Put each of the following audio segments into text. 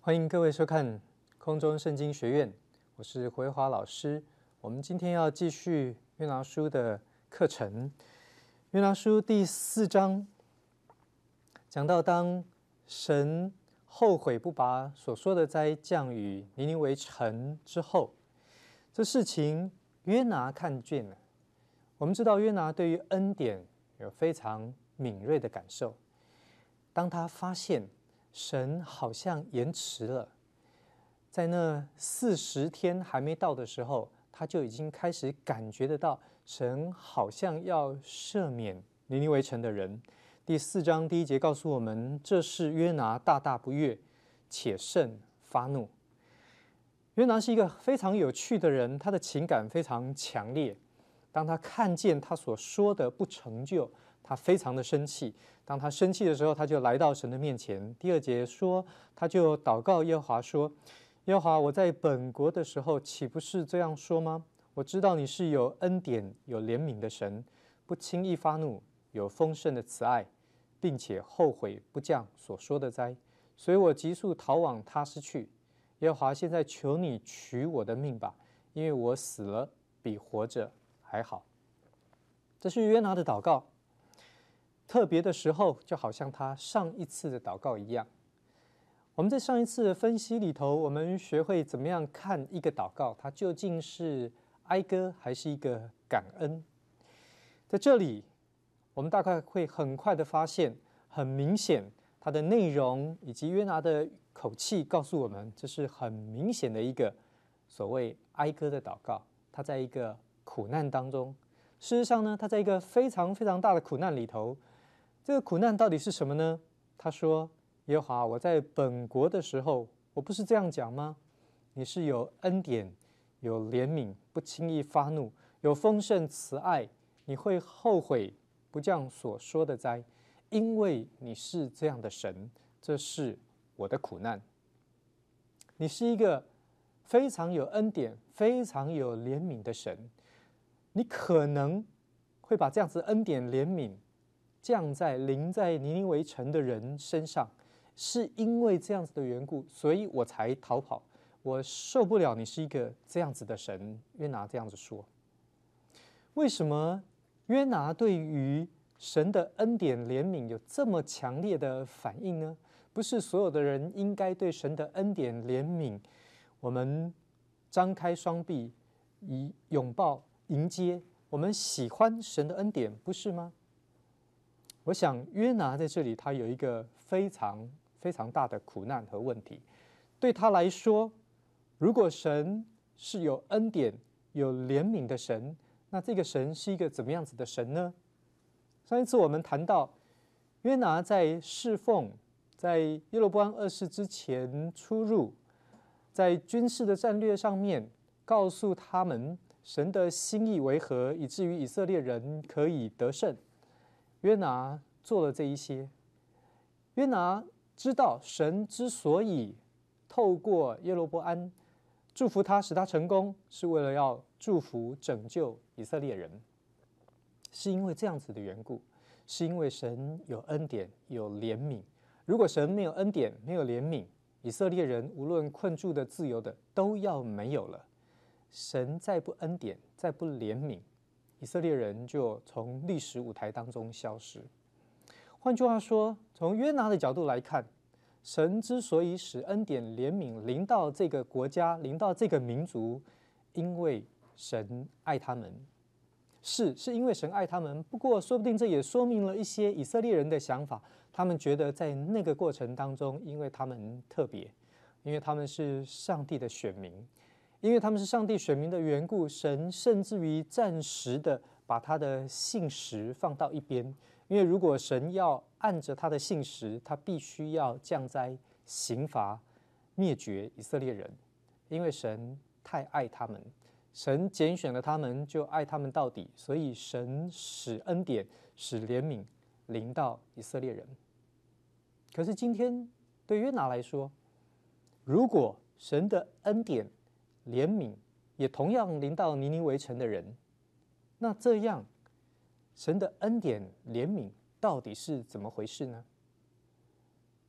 欢迎各位收看空中圣经学院，我是胡维华老师。我们今天要继续约拿书的课程。约拿书第4章讲到，当神后悔不把所说的灾降与尼尼微城之后，这事情约拿看见了。我们知道约拿对于恩典有非常敏锐的感受，当他发现神好像延迟了，在那40天还没到的时候，他就已经开始感觉得到神好像要赦免尼尼微城的人。第4章第1节告诉我们，这是约拿大大不悦，且甚发怒。约拿是一个非常有趣的人，他的情感非常强烈。当他看见他所说的不成就，他非常的生气。当他生气的时候，他就来到神的面前。第2节说，他就祷告耶和华说，耶和华，我在本国的时候岂不是这样说吗？我知道你是有恩典有怜悯的神，不轻易发怒，有丰盛的慈爱，并且后悔不降所说的灾，所以我急速逃往他施去。耶和华，现在求你取我的命吧，因为我死了比活着还好。这是约拿的祷告，特别的时候就好像他上一次的祷告一样。我们在上一次的分析里头，我们学会怎么样看一个祷告，它究竟是哀歌还是一个感恩。在这里我们大概会很快的发现，很明显它的内容以及约拿的口气告诉我们，这是很明显的一个所谓哀歌的祷告。他在一个苦难当中，事实上呢，他在一个非常非常大的苦难里头。这个苦难到底是什么呢？他说，耶和华，我在本国的时候，我不是这样讲吗？你是有恩典有怜悯，不轻易发怒，有丰盛慈爱，你会后悔不降所说的灾，因为你是这样的神，这是我的苦难。你是一个非常有恩典非常有怜悯的神，你可能会把这样子恩典怜悯临在尼尼微城的人身上，是因为这样子的缘故，所以我才逃跑。我受不了你是一个这样子的神。约拿这样子说。为什么约拿对于神的恩典怜悯有这么强烈的反应呢？不是所有的人应该对神的恩典怜悯，我们张开双臂以拥抱迎接，我们喜欢神的恩典，不是吗？我想约拿在这里，他有一个非常非常大的苦难和问题。对他来说，如果神是有恩典有怜悯的神，那这个神是一个怎么样子的神呢？上一次我们谈到约拿在侍奉，在耶罗波安2世之前出入，在军事的战略上面告诉他们神的心意为何，以至于以色列人可以得胜。约拿做了这一些。约拿知道神之所以透过耶罗波安祝福他，使他成功，是为了要祝福拯救以色列人，是因为这样子的缘故，是因为神有恩典有怜悯。如果神没有恩典没有怜悯，以色列人无论困住的自由的都要没有了。神再不恩典再不怜悯，以色列人就从历史舞台当中消失。换句话说，从约拿的角度来看，神之所以使恩典怜悯临到这个国家临到这个民族，因为神爱他们，是因为神爱他们。不过说不定这也说明了一些以色列人的想法，他们觉得在那个过程当中，因为他们特别，因为他们是上帝的选民，因为他们是上帝选民的缘故，神甚至于暂时的把他的信实放到一边。因为如果神要按着他的信实，他必须要降灾刑罚灭绝以色列人，因为神太爱他们，神拣选了他们就爱他们到底，所以神使恩典使怜悯临到以色列人。可是今天对约拿来说，如果神的恩典怜悯也同样临到尼尼微城的人，那这样神的恩典怜悯到底是怎么回事呢？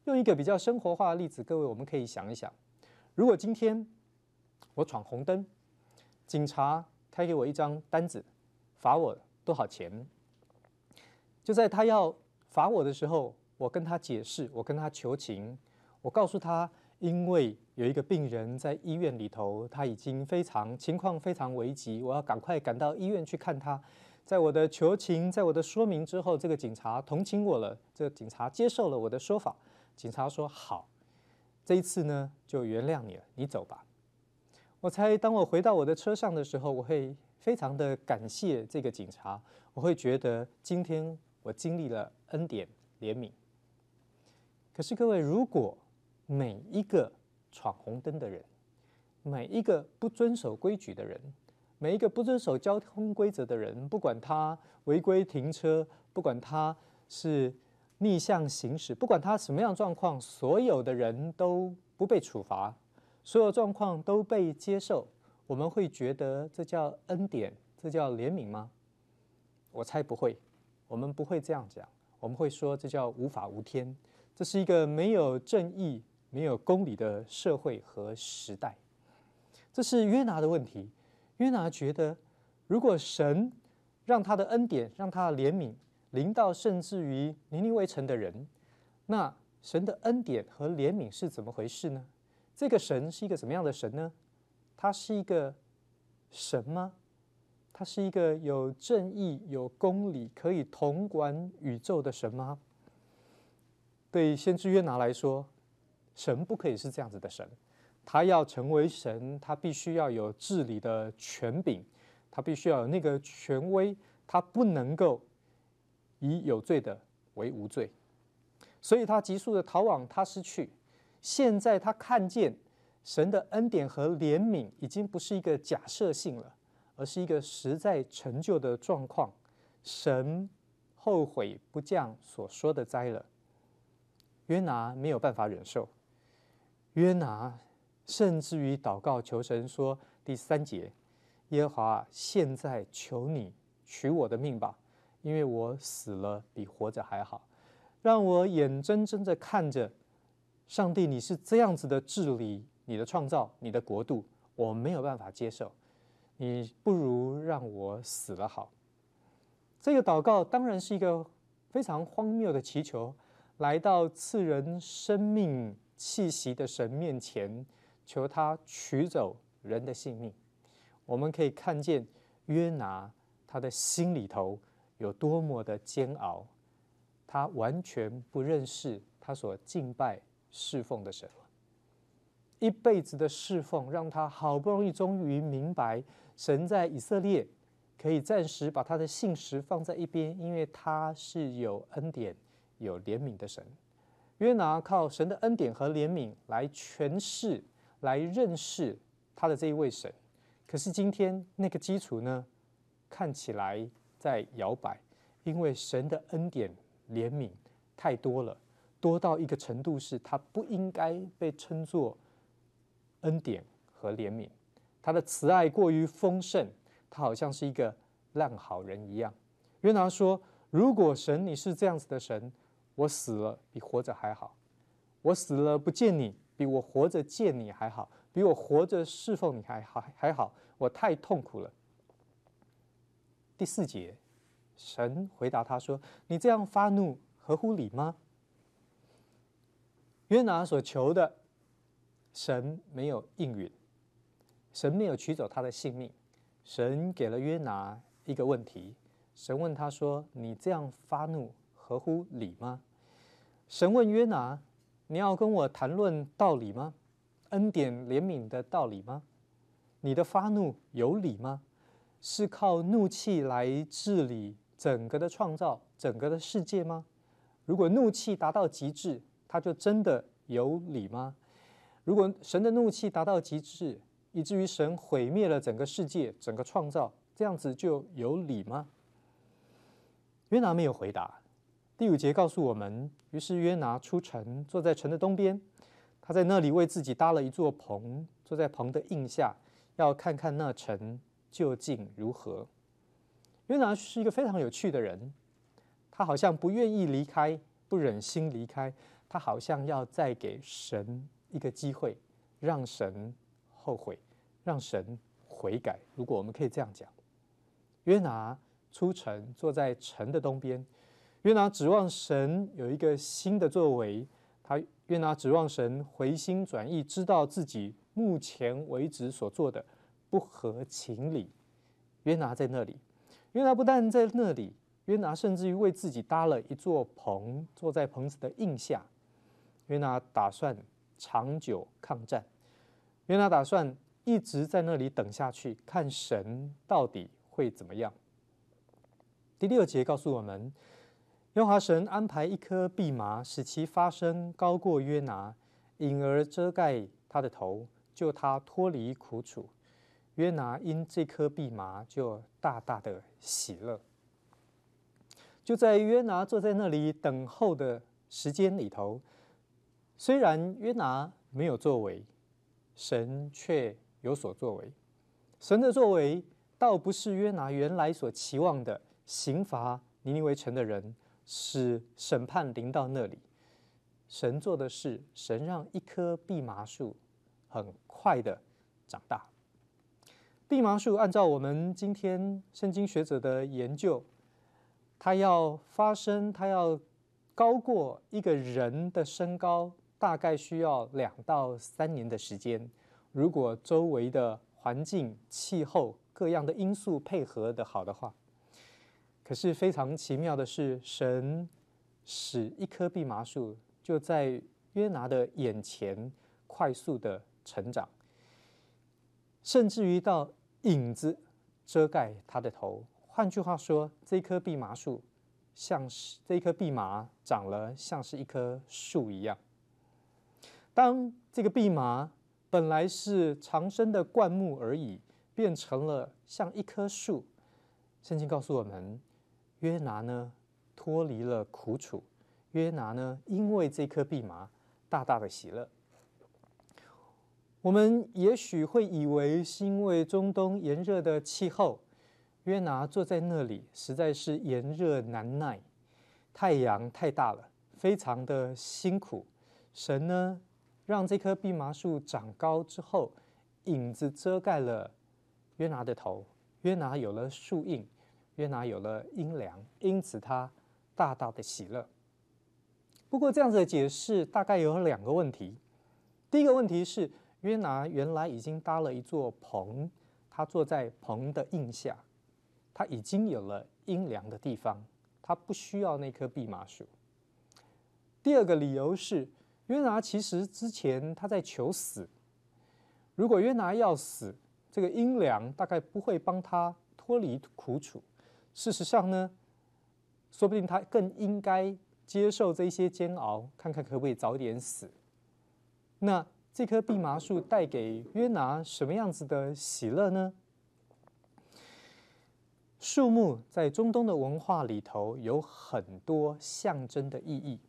用一个比较生活化的例子，各位我们可以想一想，如果今天我闯红灯，警察开给我一张单子，罚我多少钱？就在他要罚我的时候，我跟他解释，我跟他求情，我告诉他，因为有一个病人在医院里头，他已经情况非常危急，我要赶快赶到医院去看他。在我的求情，在我的说明之后，这个警察同情我了，这个警察接受了我的说法。警察说好，这一次呢就原谅你了，你走吧。我猜当我回到我的车上的时候，我会非常的感谢这个警察，我会觉得今天我经历了恩典怜悯。可是各位，如果每一个闯红灯的人，每一个不遵守规矩的人，每一个不遵守交通规则的人，不管他违规停车，不管他是逆向行驶，不管他什么样的状况，所有的人都不被处罚，所有状况都被接受，我们会觉得这叫恩典，这叫怜悯吗？我猜不会，我们不会这样讲，我们会说这叫无法无天，这是一个没有正义、没有公理的社会和时代。这是约拿的问题。约拿觉得，如果神让他的恩典、让他的怜悯临到甚至于尼尼微城的人，那神的恩典和怜悯是怎么回事呢？这个神是一个怎么样的神呢？他是一个神吗？他是一个有正义、有公理、可以统管宇宙的神吗？对先知约拿来说，神不可以是这样子的神。他要成为神，他必须要有治理的权柄，他必须要有那个权威，他不能够以有罪的为无罪。所以他急速的逃往他失去。现在他看见神的恩典和怜悯已经不是一个假设性了，而是一个实在成就的状况。神后悔不降所说的灾了。约拿没有办法忍受，约拿甚至于祷告求神说，第3节，耶和华现在求你取我的命吧，因为我死了比活着还好。让我眼睁睁的看着上帝你是这样子的治理你的创造，你的国度，我没有办法接受，你不如让我死了好。这个祷告当然是一个非常荒谬的祈求，来到赐人生命气息的神面前，求他取走人的性命。我们可以看见约拿他的心里头有多么的煎熬，他完全不认识他所敬拜侍奉的神。一辈子的侍奉让他好不容易终于明白，神在以色列可以暂时把他的信实放在一边，因为他是有恩典有怜悯的神。约拿靠神的恩典和怜悯来诠释来认识他的这一位神，可是今天那个基础呢，看起来在摇摆，因为神的恩典怜悯太多了，多到一个程度是他不应该被称作恩典和怜悯。他的慈爱过于丰盛，他好像是一个烂好人一样。约拿说，如果神你是这样子的神，我死了比活着还好，我死了不见你比我活着见你还好，比我活着侍奉你还好，我太痛苦了。第4节，神回答他说，你这样发怒合乎理吗？约拿所求的神没有应允，神没有取走他的性命。神给了约拿一个问题，神问他说，你这样发怒合乎理吗？神问约拿，你要跟我谈论道理吗？恩典怜悯的道理吗？你的发怒有理吗？是靠怒气来治理整个的创造，整个的世界吗？如果怒气达到极致，它就真的有理吗？如果神的怒气达到极致，以至于神毁灭了整个世界，整个创造，这样子就有理吗？约拿没有回答。第5节告诉我们，于是约拿出城，坐在城的东边，他在那里为自己搭了一座棚，坐在棚的荫下，要看看那城究竟如何。约拿是一个非常有趣的人，他好像不愿意离开，不忍心离开， 他好像要再给神一个机会，让神后悔，让神悔改。如果我们可以这样讲，约拿出城，坐在城的东边。约拿指望神有一个新的作为，约拿指望神回心转意，知道自己目前为止所做的不合情理。约拿在那里，约拿不但在那里，约拿甚至于为自己搭了一座棚，坐在棚子的荫下。约拿打算长久抗战，约拿打算一直在那里等下去，看神到底会怎么样。第6节告诉我们，耶和华神安排一棵蓖麻，使其发生高过约拿，引而遮盖他的头，救他脱离苦楚。约拿因这棵蓖麻就大大的喜乐。就在约拿坐在那里等候的时间里头，虽然约拿没有作为，神却有所作为。神的作为倒不是约拿原来所期望的刑罚尼尼微城的人，使审判临到那里。神做的是，神让一棵蓖麻树很快的长大。蓖麻树按照我们今天圣经学者的研究，它要发生，它要高过一个人的身高，大概需要2到3年的时间。如果周围的环境、气候各样的因素配合的好的话，可是非常奇妙的是，神使一棵蓖麻树就在约拿的眼前快速的成长，甚至于到影子遮盖他的头。换句话说，这棵蓖麻树这棵蓖麻长了像是一棵树一样。当这个蓖麻本来是长生的灌木而已，变成了像一棵树，圣经告诉我们，约拿呢脱离了苦楚，约拿呢因为这棵蓖麻大大的喜乐。我们也许会以为是因为中东炎热的气候，约拿坐在那里实在是炎热难耐，太阳太大了，非常的辛苦。神呢让这棵蓖麻树长高之后，影子遮盖了约拿的头，约拿有了树荫，约拿有了阴凉，因此他大大的喜乐。不过这样子的解释大概有2个问题。第一个问题是，约拿原来已经搭了一座棚，他坐在棚的荫下，他已经有了阴凉的地方，他不需要那棵蓖麻树。第2个理由是，约拿其实之前他在求死，如果约拿要死，这个阴凉大概不会帮他脱离苦楚。事实上呢，说不定他更应该接受这些煎熬，看看可不可以早点死。那这棵蓖麻树带给约拿什么样子的喜乐呢？树木在中东的文化里头有很多象征的意义。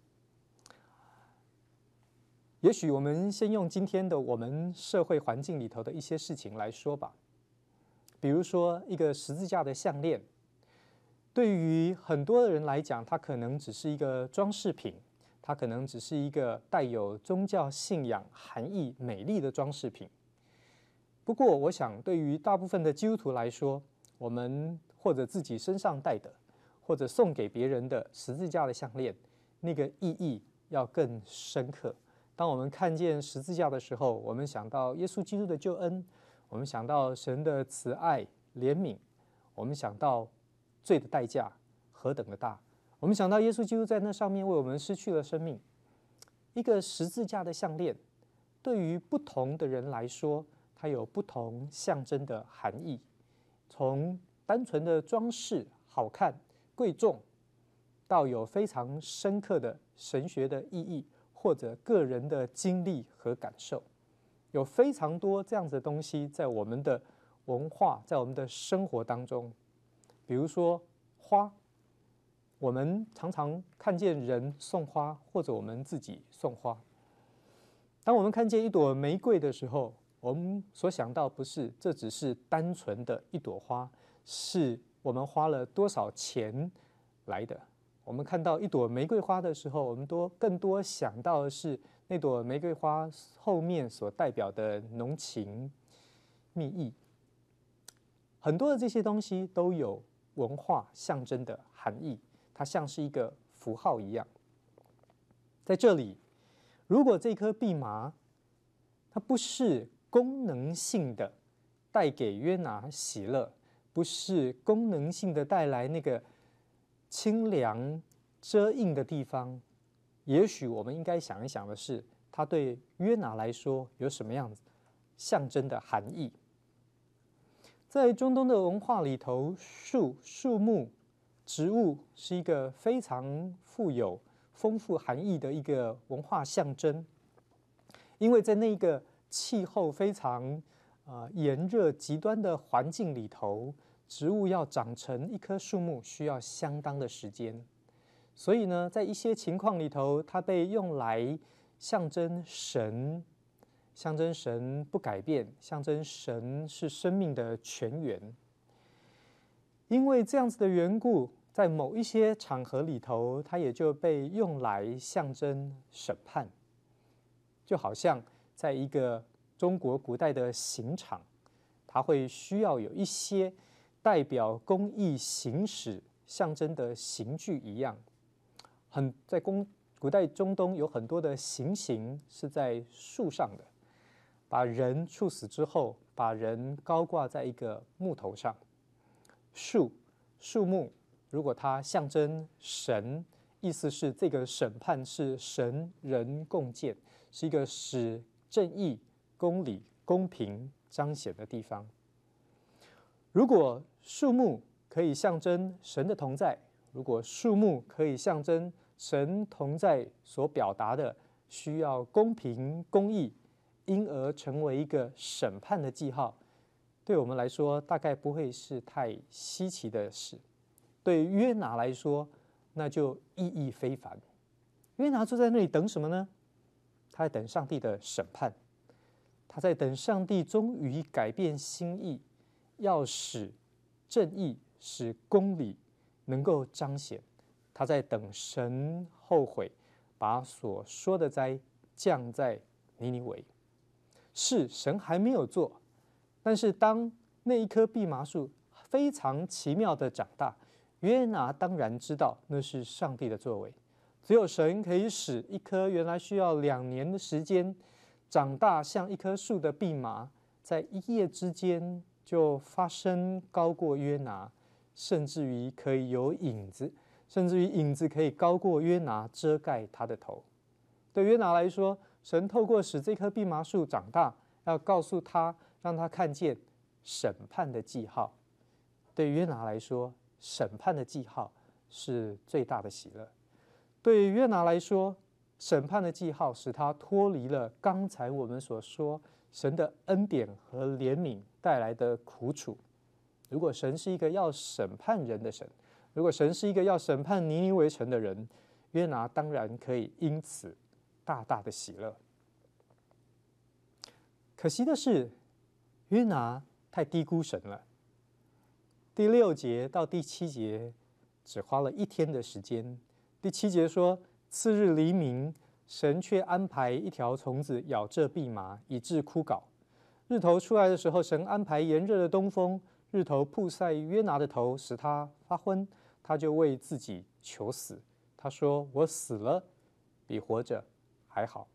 也许我们先用今天的我们社会环境里头的一些事情来说吧。比如说一个十字架的项链，对于很多人来讲，它可能只是一个装饰品，它可能只是一个带有宗教信仰含义美丽的装饰品。不过我想对于大部分的基督徒来说，我们或者自己身上戴的，或者送给别人的十字架的项链，那个意义要更深刻。当我们看见十字架的时候，我们想到耶稣基督的救恩，我们想到神的慈爱怜悯，我们想到罪的代价何等的大，我们想到耶稣基督在那上面为我们失去了生命。一个十字架的项链对于不同的人来说，它有不同象征的含义，从单纯的装饰好看贵重，到有非常深刻的神学的意义，或者个人的经历和感受。有非常多这样子的东西在我们的文化，在我们的生活当中。比如说花，我们常常看见人送花，或者我们自己送花。当我们看见一朵玫瑰的时候，我们所想到不是这只是单纯的一朵花，是我们花了多少钱来的。 我们看到一朵玫瑰花的时候，我们更多想到的是那朵玫瑰花后面所代表的浓情蜜意。很多的这些东西都有文化象征的含义，它像是一个符号一样。在这里，如果这颗蓖麻它不是功能性的带给约拿喜乐，不是功能性的带来那个清凉遮荫的地方，也许我们应该想一想的是，它对约拿来说有什么样子象征的含义。在中东的文化里头，树木、植物是一个非常富有丰富含义的一个文化象征，因为在那个气候非常炎热极端的环境里头，植物要长成一棵树木需要相当的时间，所以呢，在一些情况里头，它被用来象征神，象征神不改变，象征神是生命的泉源。因为这样子的缘故，在某一些场合里头，它也就被用来象征审判，就好像在一个中国古代的刑场，它会需要有一些代表公义行使象征的刑具一样。在古代中东有很多的行是在树上的，把人处死之后，把人高挂在一个木头上。树木，如果它象征神，意思是这个审判是神人共建，是一个使正义、公理、公平彰显的地方。如果树木可以象征神的同在，如果树木可以象征神同在所表达的需要公平公义，因而成为一个审判的记号，对我们来说大概不会是太稀奇的事。对约拿来说，那就意义非凡。约拿坐在那里等什么呢？他在等上帝的审判，他在等上帝终于改变心意，要使正义、使公理能够彰显。他在等神后悔，把所说的灾降在尼尼微。是神还没有做，但是当那一棵蓖麻树非常奇妙的长大，约拿当然知道那是上帝的作为。只有神可以使一棵原来需要2年的时间长大像一棵树的蓖麻，在一夜之间就发生高过约拿，甚至于可以有影子，甚至于影子可以高过约拿，遮盖他的头。对约拿来说，神透过使这棵蓖麻树长大，要告诉他，让他看见审判的记号。对约拿来说，审判的记号是最大的喜乐。对约拿来说，审判的记号使他脱离了刚才我们所说神的恩典和怜悯带来的苦楚。如果神是一个要审判人的神，如果神是一个要审判尼尼微城的人，约拿当然可以因此大大的喜乐。可惜的是，约拿太低估神了。第6节到第7节只花了1天的时间。第7节说，次日黎明，神却安排一条虫子咬这蓖麻，以致枯槁。日头出来的时候，神安排炎热的东风，日头曝晒约拿的头，使他发昏，他就为自己求死。他说：“我死了，比活着还好。”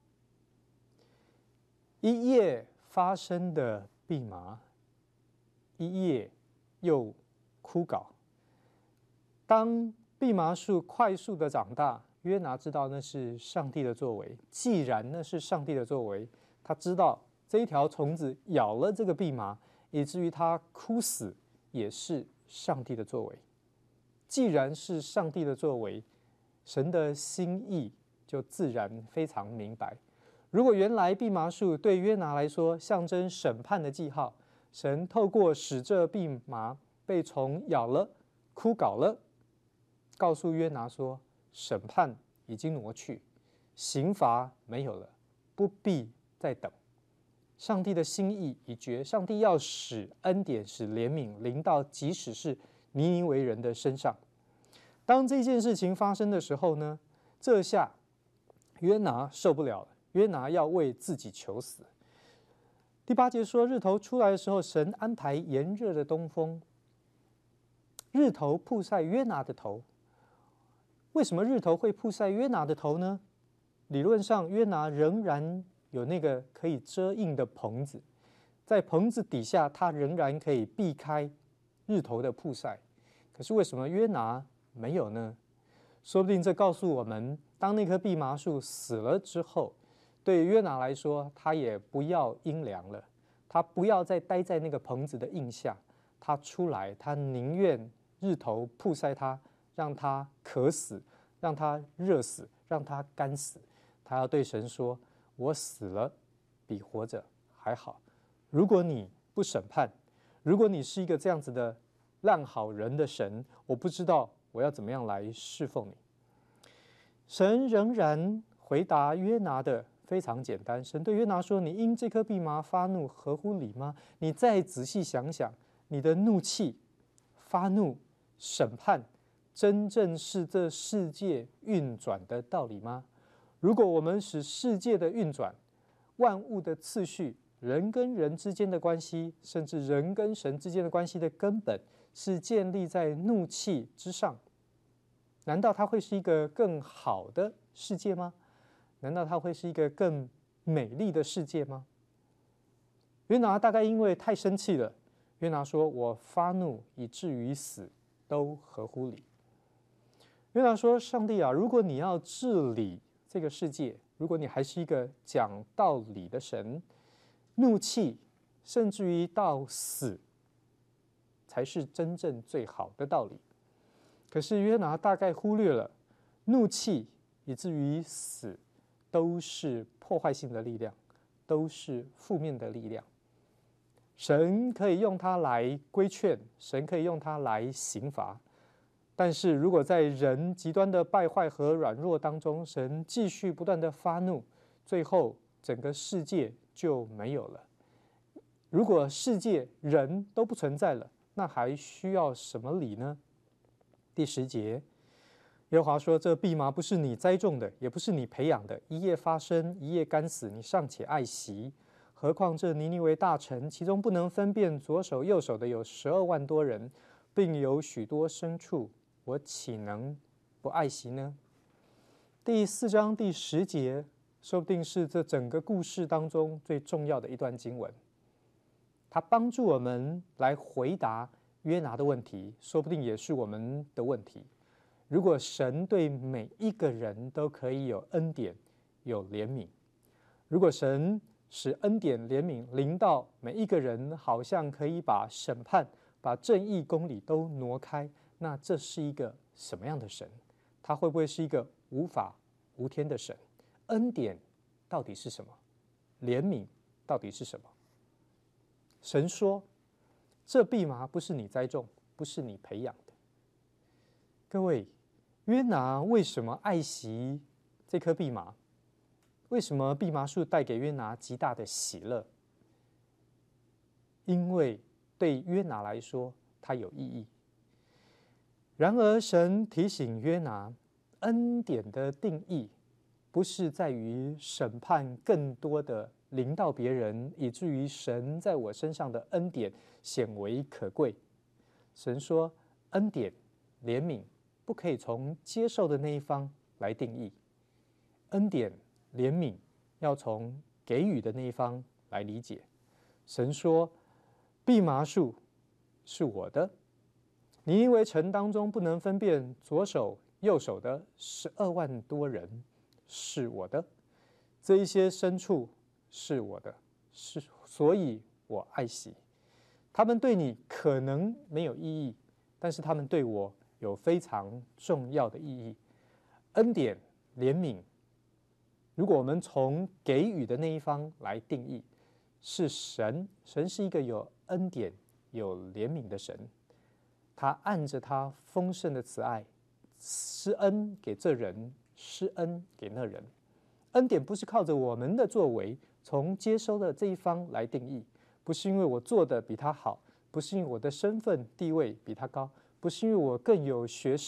一夜发生的蓖麻，一夜又枯槁。当蓖麻树快速的长大，约拿知道那是上帝的作为。既然那是上帝的作为，他知道这一条虫子咬了这个蓖麻，以至于他枯死，也是上帝的作为。既然是上帝的作为，神的心意就自然非常明白。如果原来蓖麻树对约拿来说象征审判的记号，神透过使这蓖麻被虫咬了、枯槁了，告诉约拿说，审判已经挪去，刑罚没有了，不必再等。上帝的心意已决，上帝要使恩典、使怜悯临到即使是尼尼微人的身上。 当这件事情发生的时候呢，这下约拿受不了了，约拿要为自己求死。第8节说，日头出来的时候，神安排炎热的东风，日头曝晒约拿的头。为什么日头会曝晒约拿的头呢？理论上，约拿仍然有那个可以遮映的棚子，在棚子底下，他仍然可以避开日头的曝晒。可是为什么约拿没有呢？说不定这告诉我们，当那棵蓖麻树死了之后，对约拿来说，他也不要阴凉了，他不要再待在那个棚子的印下，他出来，他宁愿日头曝晒他，让他渴死，让他热死，让他干死。他要对神说，我死了比活着还好。如果你不审判，如果你是一个这样子的烂好人的神，我不知道我要怎么样来侍奉你。神仍然回答约拿的非常简单，神对约拿说，你因这棵蓖麻发怒，合乎理吗？你再仔细想想，你的怒气、发怒、审判，真正是这世界运转的道理吗？如果我们使世界的运转、万物的次序、人跟人之间的关系，甚至人跟神之间的关系的根本是建立在怒气之上，难道它会是一个更好的世界吗？难道它会是一个更美丽的世界吗？约拿大概因为太生气了，约拿说，我发怒以至于死都合乎理。约拿说，上帝啊，如果你要治理这个世界，如果你还是一个讲道理的神，怒气甚至于到死才是真正最好的道理。可是约拿大概忽略了，怒气以至于死都是破坏性的力量，都是负面的力量。神可以用它来规劝，神可以用它来刑罚，但是如果在人极端的败坏和软弱当中，神继续不断的发怒，最后整个世界就没有了。如果世界人都不存在了，那还需要什么理呢？第10节，耶和华说，这蓖麻不是你栽种的，也不是你培养的，一夜发生，一夜干死，你尚且爱惜，何况这尼尼微大城，其中不能分辨左手右手的有12万多人，并有许多牲畜，我岂能不爱惜呢？第4章第10节，说不定是这整个故事当中最重要的一段经文，它帮助我们来回答约拿的问题，说不定也是我们的问题。如果神对每一个人都可以有恩典、有怜悯，如果神使恩典、怜悯临到每一个人，好像可以把审判、把正义、公理都挪开，那这是一个什么样的神？他会不会是一个无法无天的神？恩典到底是什么？怜悯到底是什么？神说，这蓖麻不是你栽种，不是你培养的。各位，约拿为什么爱惜这棵蓖麻？为什么蓖麻树带给约拿极大的喜乐？因为对约拿来说，它有意义。然而，神提醒约拿，恩典的定义不是在于审判更多的临到别人，以至于神在我身上的恩典显为可贵。神说，恩典、怜悯不可以从接受的那一方来定义，恩典、怜悯要从给予的那一方来理解。神说，蓖麻树是我的，尼尼微城当中不能分辨左手右手的12万多人是我的，这一些牲畜是我的，所以我爱惜。他们对你可能没有意义，但是他们对我有非常重要的意义。恩典、怜悯，如果我们从给予的那一方来定义，是神是一个有恩典、有怜悯的神，他按着他丰盛的慈爱，施恩给这人，施恩给那人。恩典不是靠着我们的作为从接收的这一方来定义，不是因为我做的比他好，不是因为我的身份地位比他高，不是因为我更有学识，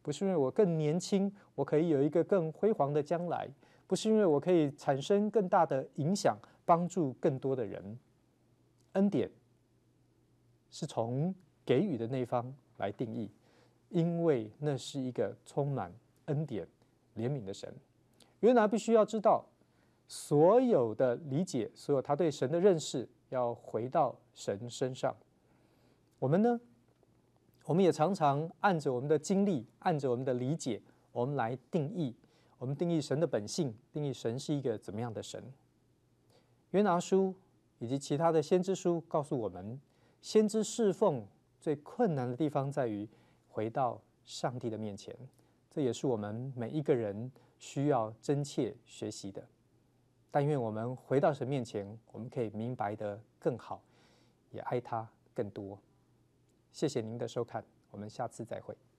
不是因为我更年轻，我可以有一个更辉煌的将来，不是因为我可以产生更大的影响，帮助更多的人。恩典是从给予的那方来定义，因为那是一个充满恩典、怜悯的神。约拿必须要知道，所有的理解，所有他对神的认识，要回到神身上。我们呢？我们也常常按着我们的经历，按着我们的理解，我们来定义。我们定义神的本性，定义神是一个怎么样的神。约拿书以及其他的先知书告诉我们，先知侍奉最困难的地方在于回到上帝的面前。这也是我们每一个人需要真切学习的。但愿我们回到神面前，我们可以明白得更好，也爱他更多。谢谢您的收看，我们下次再会。